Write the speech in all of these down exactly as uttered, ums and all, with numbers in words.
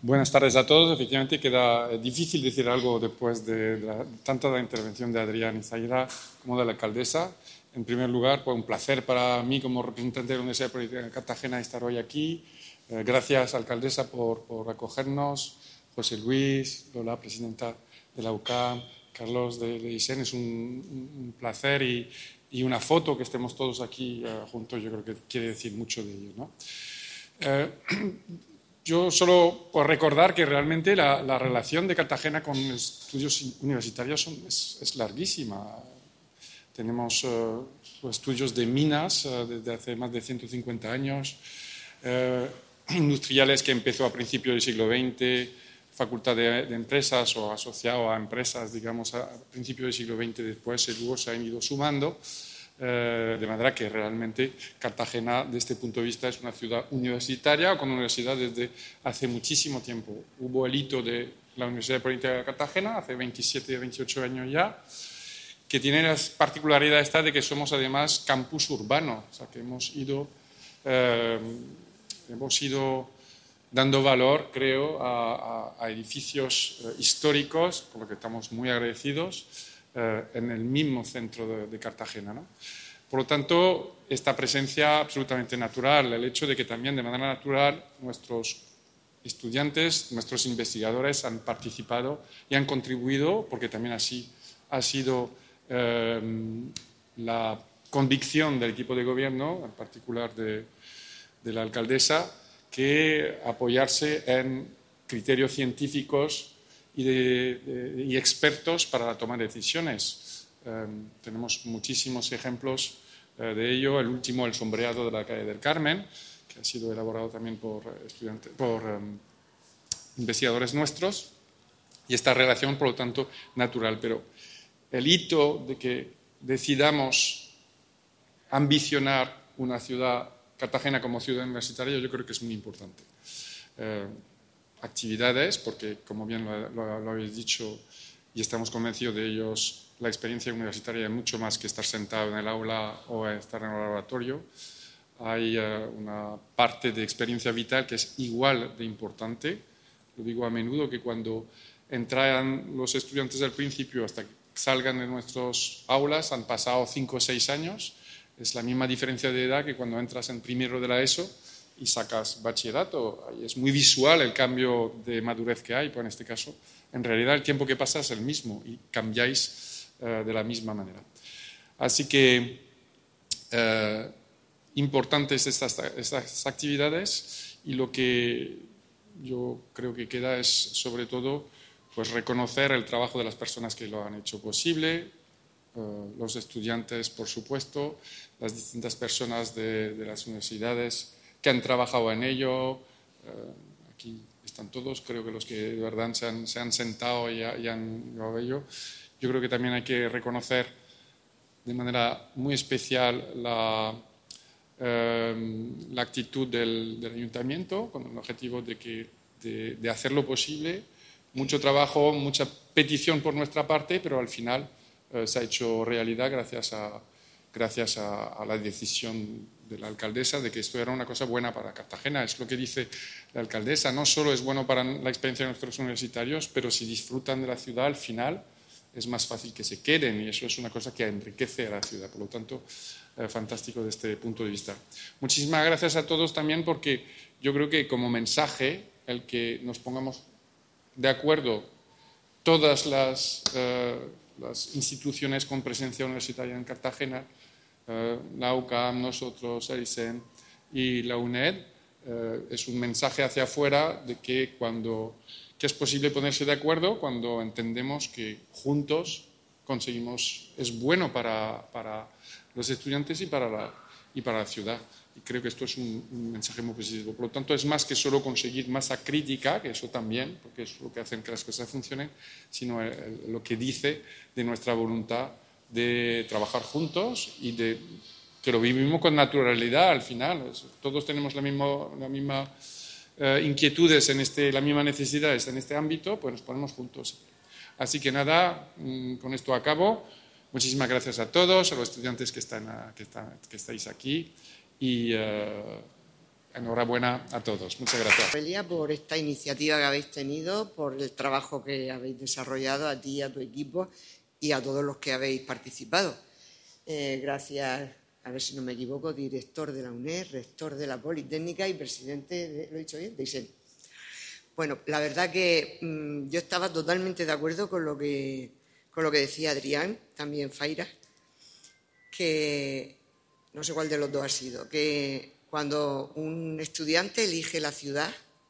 Buenas tardes a todos. Efectivamente queda difícil decir algo después de, de, la, de tanto la intervención de Adrián y Zaida como de la alcaldesa. En primer lugar, pues un placer para mí como representante de la Universidad Política de Cartagena estar hoy aquí. Eh, gracias, alcaldesa, por, por acogernos. José Luis, Lola, presidenta de la U C A M, Carlos de, de ISEN. Es un, un placer y, y una foto que estemos todos aquí eh, juntos, yo creo que quiere decir mucho de ello, ¿no? Eh, Yo solo puedo recordar que realmente la, la relación de Cartagena con estudios universitarios son, es, es larguísima. Tenemos uh, estudios de minas uh, desde hace más de ciento cincuenta años, uh, industriales que empezó a principios del siglo veinte, facultad de, de empresas o asociado a empresas, digamos, a principios del siglo veinte, después y luego se han ido sumando. Eh, de manera que realmente Cartagena, desde este punto de vista, es una ciudad universitaria o con universidad desde hace muchísimo tiempo. Hubo el hito de la Universidad Política de Cartagena hace veintisiete, veintiocho años ya, que tiene la particularidad esta de que somos además campus urbano, o sea que hemos ido, eh, hemos ido dando valor, creo, a, a, a edificios eh, históricos, por lo que estamos muy agradecidos, en el mismo centro de, de Cartagena, ¿no? Por lo tanto, esta presencia absolutamente natural, el hecho de que también de manera natural nuestros estudiantes, nuestros investigadores han participado y han contribuido, porque también así ha sido eh, la convicción del equipo de gobierno, en particular de, de la alcaldesa, que apoyarse en criterios científicos Y, de, de, y expertos para la toma de decisiones. Eh, tenemos muchísimos ejemplos eh, de ello. El último, el sombreado de la calle del Carmen, que ha sido elaborado también por, estudiantes, por um, investigadores nuestros, y esta relación, por lo tanto, natural. Pero el hito de que decidamos ambicionar una ciudad, Cartagena como ciudad universitaria, yo creo que es muy importante. Eh, actividades, porque como bien lo, lo, lo habéis dicho y estamos convencidos de ellos, la experiencia universitaria es mucho más que estar sentado en el aula o estar en el laboratorio. Hay uh, una parte de experiencia vital que es igual de importante. Lo digo a menudo, que cuando entran los estudiantes al principio hasta que salgan de nuestras aulas han pasado cinco o seis años. Es la misma diferencia de edad que cuando entras en primero de la ESO y sacas bachillerato. Es muy visual el cambio de madurez que hay, pues en este caso, en realidad el tiempo que pasa es el mismo y cambiáis uh, de la misma manera. Así que, uh, importantes estas, estas actividades, y lo que yo creo que queda es, sobre todo, pues reconocer el trabajo de las personas que lo han hecho posible, uh, los estudiantes, por supuesto, las distintas personas de, de las universidades que han trabajado en ello. Eh, aquí están todos, creo que los que de verdad se han, se han sentado y, y han llevado ello. Yo creo que también hay que reconocer de manera muy especial la, eh, la actitud del, del ayuntamiento, con el objetivo de, que, de, de hacer lo posible. Mucho trabajo, mucha petición por nuestra parte, pero al final eh, se ha hecho realidad gracias a, gracias a, a la decisión de la alcaldesa de que esto era una cosa buena para Cartagena. Es lo que dice la alcaldesa, no solo es bueno para la experiencia de nuestros universitarios, pero si disfrutan de la ciudad al final es más fácil que se queden, y eso es una cosa que enriquece a la ciudad. Por lo tanto, eh, fantástico desde este punto de vista. Muchísimas gracias a todos también, porque yo creo que como mensaje el que nos pongamos de acuerdo todas las, eh, las instituciones con presencia universitaria en Cartagena, Uh, la U C A M, nosotros, el ISEN y la UNED, uh, es un mensaje hacia afuera de que, cuando, que es posible ponerse de acuerdo cuando entendemos que juntos conseguimos, es bueno para, para los estudiantes y para, la, y para la ciudad. Y creo que esto es un, un mensaje muy positivo. Por lo tanto, es más que solo conseguir masa crítica, que eso también, porque es lo que hace que las cosas funcionen, sino el, el, lo que dice de nuestra voluntad de trabajar juntos y de que lo vivimos con naturalidad al final. Todos tenemos la misma, la misma eh, inquietudes, en este, la misma necesidades en este ámbito, pues nos ponemos juntos. Así que nada, con esto acabo. Muchísimas gracias a todos, a los estudiantes que, están, que, están, que estáis aquí, y uh, enhorabuena a todos. Muchas gracias. Noelia, por esta iniciativa que habéis tenido, por el trabajo que habéis desarrollado, a ti y a tu equipo y a todos los que habéis participado. Eh, gracias, a ver si no me equivoco, director de la UNED, rector de la Politécnica y presidente de, ¿lo he dicho bien?, de I S E N. Bueno, la verdad que mmm, yo estaba totalmente de acuerdo con lo que, con lo que decía Adrián, también Zaira, que no sé cuál de los dos ha sido, que cuando un estudiante elige la ciudad,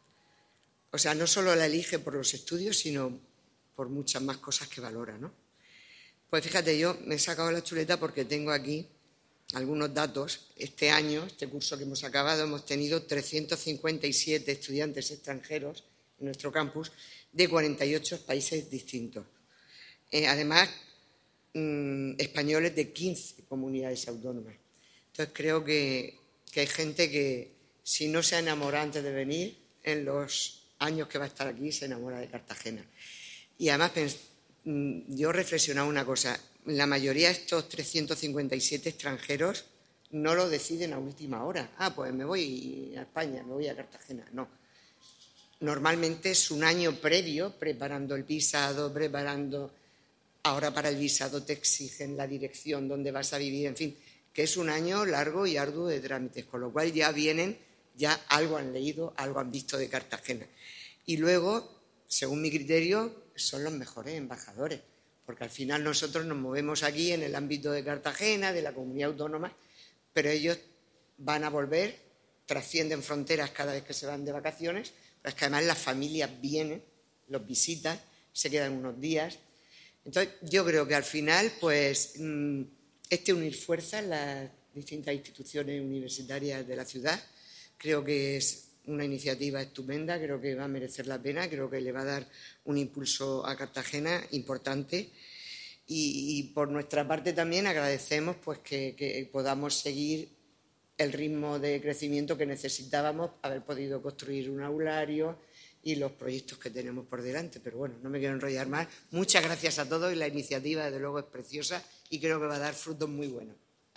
o sea, no solo la elige por los estudios, sino por muchas más cosas que valora, ¿no? Pues fíjate, yo me he sacado la chuleta porque tengo aquí algunos datos. Este año, este curso que hemos acabado, hemos tenido trescientos cincuenta y siete estudiantes extranjeros en nuestro campus de cuarenta y ocho países distintos. Eh, además, mmm, españoles de quince comunidades autónomas. Entonces creo que, que hay gente que, si no se ha enamorado antes de venir, en los años que va a estar aquí se enamora de Cartagena. Y además yo reflexionaba una cosa, la mayoría de estos trescientos cincuenta y siete extranjeros no lo deciden a última hora. Ah, pues me voy a España, me voy a Cartagena. No. Normalmente es un año previo preparando el visado, preparando... Ahora para el visado te exigen la dirección donde vas a vivir, en fin, que es un año largo y arduo de trámites, con lo cual ya vienen, ya algo han leído, algo han visto de Cartagena. Y luego, según mi criterio, son los mejores embajadores, porque al final nosotros nos movemos aquí en el ámbito de Cartagena, de la comunidad autónoma, pero ellos van a volver, trascienden fronteras cada vez que se van de vacaciones, pero es que además las familias vienen, los visitan, se quedan unos días. Entonces, yo creo que al final, pues, este unir fuerzas en las distintas instituciones universitarias de la ciudad, creo que es una iniciativa estupenda, creo que va a merecer la pena, creo que le va a dar un impulso a Cartagena importante y, y por nuestra parte también agradecemos pues, que, que podamos seguir el ritmo de crecimiento que necesitábamos, haber podido construir un aulario y los proyectos que tenemos por delante. Pero bueno, no me quiero enrollar más. Muchas gracias a todos y la iniciativa, desde luego, es preciosa y creo que va a dar frutos muy buenos.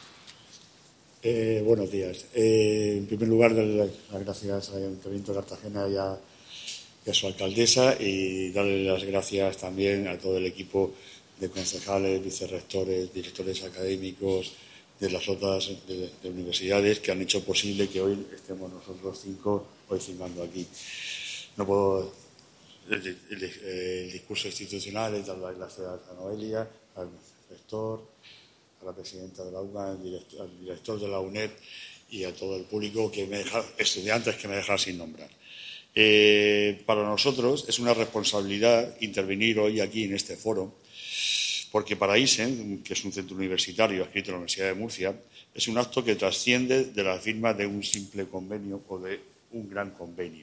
Eh, buenos días. Eh, en primer lugar, darle las gracias al Ayuntamiento de Cartagena y a, y a su alcaldesa y darle las gracias también a todo el equipo de concejales, vicerrectores, directores académicos de las otras de, de universidades que han hecho posible que hoy estemos nosotros cinco hoy firmando aquí. No puedo... El, el, el discurso institucional es dar las gracias a Noelia, al rector, a la presidenta de la U C A, al director, al director de la UNED y a todo el público, que me deja, estudiantes que me dejan sin nombrar. Eh, para nosotros es una responsabilidad intervenir hoy aquí en este foro, porque para I S E N, que es un centro universitario adscrito a la Universidad de Murcia, es un acto que trasciende de la firma de un simple convenio o de un gran convenio.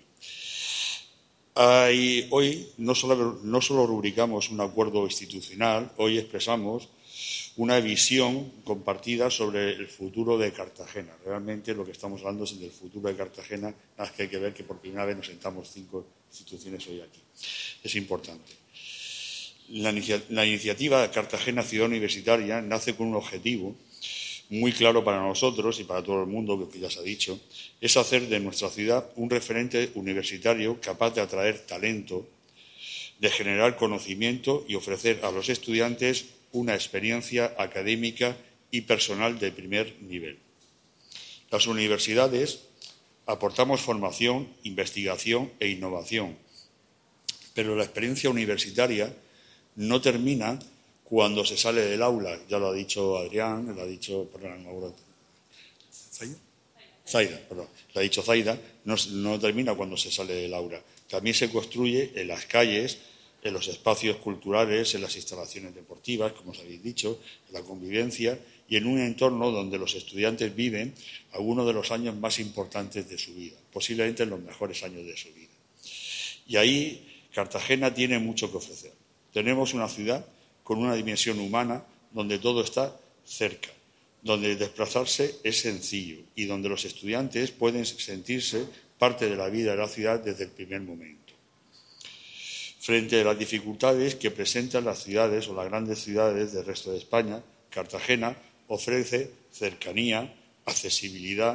Hay, hoy no solo, no solo rubricamos un acuerdo institucional, hoy expresamos una visión compartida sobre el futuro de Cartagena. Realmente lo que estamos hablando es del futuro de Cartagena, nada más que hay que ver que por primera vez nos sentamos cinco instituciones hoy aquí. Es importante. La, inicia, la iniciativa Cartagena Ciudad Universitaria nace con un objetivo muy claro para nosotros y para todo el mundo, que ya se ha dicho, es hacer de nuestra ciudad un referente universitario capaz de atraer talento, de generar conocimiento y ofrecer a los estudiantes una experiencia académica y personal de primer nivel. Las universidades aportamos formación, investigación e innovación, pero la experiencia universitaria no termina cuando se sale del aula. Ya lo ha dicho Adrián, lo ha dicho, perdón, no, ¿Zaida? Zaida, perdón, lo ha dicho Zaida, no, no termina cuando se sale del aula. También se construye en las calles, en los espacios culturales, en las instalaciones deportivas, como os habéis dicho, en la convivencia y en un entorno donde los estudiantes viven algunos de los años más importantes de su vida, posiblemente los mejores años de su vida. Y ahí Cartagena tiene mucho que ofrecer. Tenemos una ciudad con una dimensión humana donde todo está cerca, donde desplazarse es sencillo y donde los estudiantes pueden sentirse parte de la vida de la ciudad desde el primer momento. Frente a las dificultades que presentan las ciudades o las grandes ciudades del resto de España, Cartagena ofrece cercanía, accesibilidad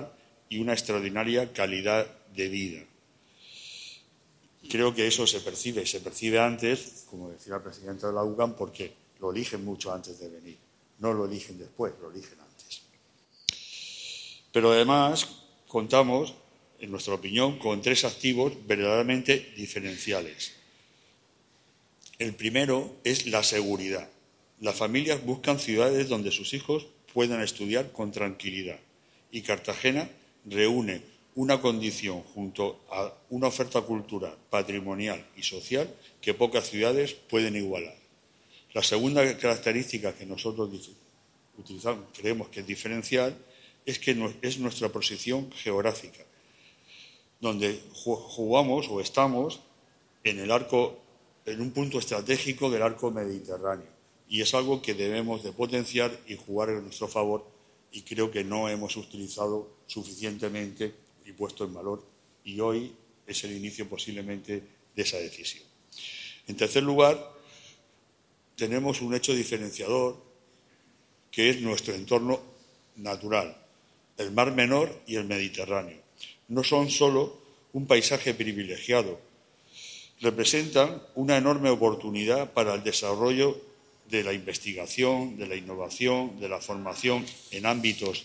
y una extraordinaria calidad de vida. Creo que eso se percibe, se percibe antes, como decía el presidente de la U C A M, porque lo eligen mucho antes de venir. No lo eligen después, lo eligen antes. Pero además contamos, en nuestra opinión, con tres activos verdaderamente diferenciales. El primero es la seguridad. Las familias buscan ciudades donde sus hijos puedan estudiar con tranquilidad. Y Cartagena reúne una condición junto a una oferta cultural, patrimonial y social que pocas ciudades pueden igualar. La segunda característica que nosotros utilizamos, creemos que es diferencial, es que es nuestra posición geográfica, donde jugamos o estamos en el arco, en un punto estratégico del arco mediterráneo. Y es algo que debemos de potenciar y jugar en nuestro favor, y creo que no hemos utilizado suficientemente y puesto en valor, y hoy es el inicio posiblemente de esa decisión. En tercer lugar, tenemos un hecho diferenciador que es nuestro entorno natural, el Mar Menor y el Mediterráneo. No son solo un paisaje privilegiado, representan una enorme oportunidad para el desarrollo de la investigación, de la innovación, de la formación en ámbitos,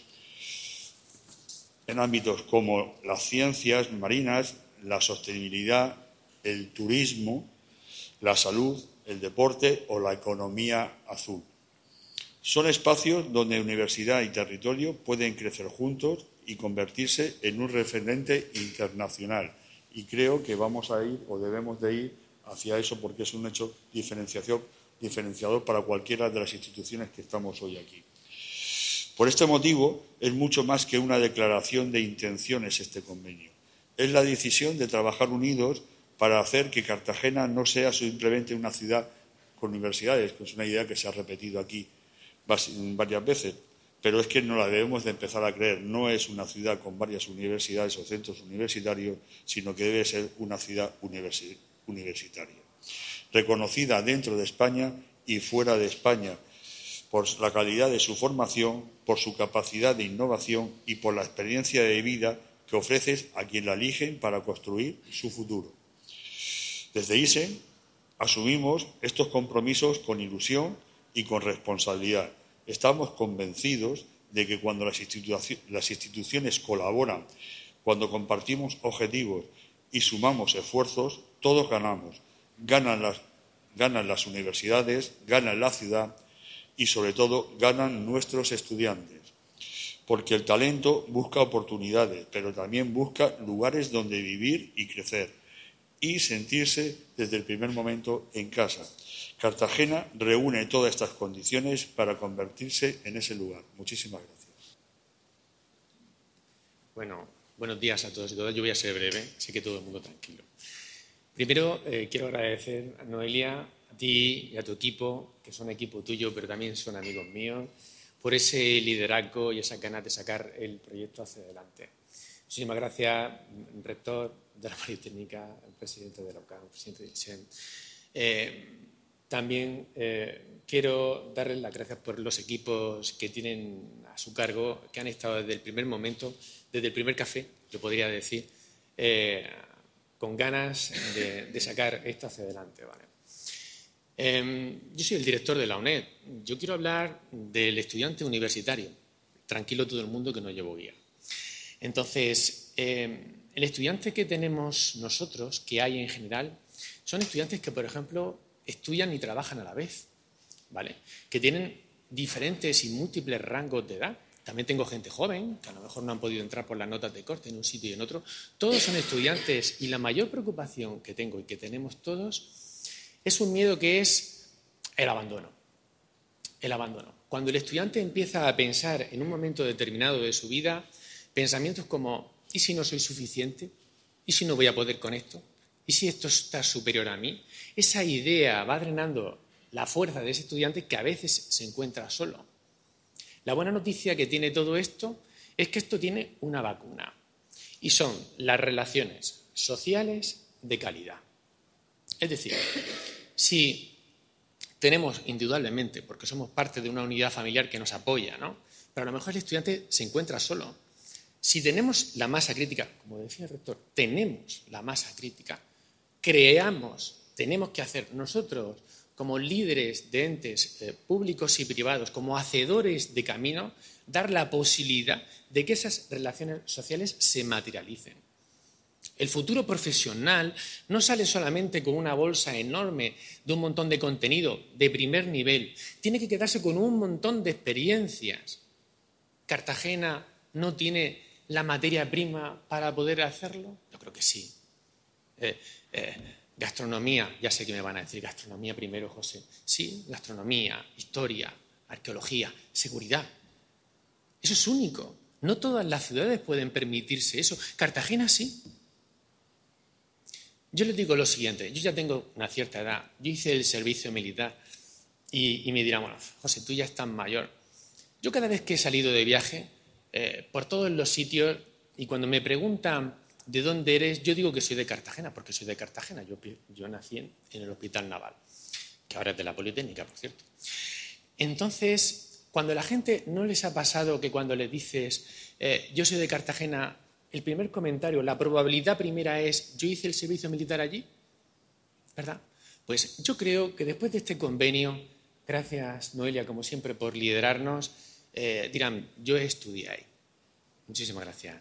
en ámbitos como las ciencias marinas, la sostenibilidad, el turismo, la salud, el deporte o la economía azul. Son espacios donde universidad y territorio pueden crecer juntos y convertirse en un referente internacional. Y creo que vamos a ir o debemos de ir hacia eso porque es un hecho diferenciación, diferenciador para cualquiera de las instituciones que estamos hoy aquí. Por este motivo, es mucho más que una declaración de intenciones este convenio. Es la decisión de trabajar unidos para hacer que Cartagena no sea simplemente una ciudad con universidades, que es una idea que se ha repetido aquí varias veces, pero es que no la debemos de empezar a creer. No es una ciudad con varias universidades o centros universitarios, sino que debe ser una ciudad universi- universitaria, reconocida dentro de España y fuera de España, por la calidad de su formación, por su capacidad de innovación y por la experiencia de vida que ofrece a quien la eligen para construir su futuro. Desde I S E N asumimos estos compromisos con ilusión y con responsabilidad. Estamos convencidos de que cuando las, instituci- las instituciones colaboran, cuando compartimos objetivos y sumamos esfuerzos, todos ganamos. Ganan las, ganan las universidades, gana la ciudad y, sobre todo, ganan nuestros estudiantes. Porque el talento busca oportunidades, pero también busca lugares donde vivir y crecer y sentirse desde el primer momento en casa. Cartagena reúne todas estas condiciones para convertirse en ese lugar. Muchísimas gracias. Bueno, buenos días a todos y todas. Yo voy a ser breve, sé que todo el mundo tranquilo. Primero, eh, quiero agradecer a Noelia, a ti y a tu equipo, que son equipo tuyo, pero también son amigos míos, por ese liderazgo y esas ganas de sacar el proyecto hacia adelante. Muchísimas gracias, rector de la Politécnica, el presidente de la U C A M, el presidente de I S E N. Eh, también eh, quiero darles las gracias por los equipos que tienen a su cargo, que han estado desde el primer momento, desde el primer café, yo podría decir, eh, con ganas de, de sacar esto hacia adelante. ¿Vale? Eh, yo soy el director de la UNED. Yo quiero hablar del estudiante universitario. Tranquilo todo el mundo que no llevo guía. Entonces, eh, el estudiante que tenemos nosotros, que hay en general, son estudiantes que, por ejemplo, estudian y trabajan a la vez, ¿vale? Que tienen diferentes y múltiples rangos de edad. También tengo gente joven, que a lo mejor no han podido entrar por las notas de corte en un sitio y en otro. Todos son estudiantes y la mayor preocupación que tengo y que tenemos todos es un miedo que es el abandono. El abandono. Cuando el estudiante empieza a pensar en un momento determinado de su vida, pensamientos como, ¿y si no soy suficiente? ¿Y si no voy a poder con esto? ¿Y si esto está superior a mí? Esa idea va drenando la fuerza de ese estudiante que a veces se encuentra solo. La buena noticia que tiene todo esto es que esto tiene una vacuna y son las relaciones sociales de calidad. Es decir, si tenemos indudablemente, porque somos parte de una unidad familiar que nos apoya, ¿no? Pero a lo mejor el estudiante se encuentra solo. Si tenemos la masa crítica, como decía el rector, tenemos la masa crítica, creamos, tenemos que hacer nosotros, como líderes de entes eh, públicos y privados, como hacedores de camino, dar la posibilidad de que esas relaciones sociales se materialicen. El futuro profesional no sale solamente con una bolsa enorme de un montón de contenido de primer nivel, tiene que quedarse con un montón de experiencias. ¿Cartagena no tiene la materia prima para poder hacerlo? Yo creo que sí. Eh, eh, gastronomía, ya sé que me van a decir gastronomía primero, José. Sí, gastronomía, historia, arqueología, seguridad. Eso es único. No todas las ciudades pueden permitirse eso. Cartagena sí. Yo les digo lo siguiente, yo ya tengo una cierta edad, yo hice el servicio militar y, y me dirán, bueno, José, tú ya estás mayor. Yo cada vez que he salido de viaje, eh, por todos los sitios, y cuando me preguntan de dónde eres, yo digo que soy de Cartagena, porque soy de Cartagena. Yo, yo nací en, en el Hospital Naval, que ahora es de la Politécnica, por cierto. Entonces, cuando a la gente no les ha pasado que cuando les dices, eh, yo soy de Cartagena, el primer comentario, la probabilidad primera es, yo hice el servicio militar allí, ¿verdad? Pues yo creo que después de este convenio, gracias Noelia, como siempre, por liderarnos, eh, dirán, yo estudié ahí. Muchísimas gracias.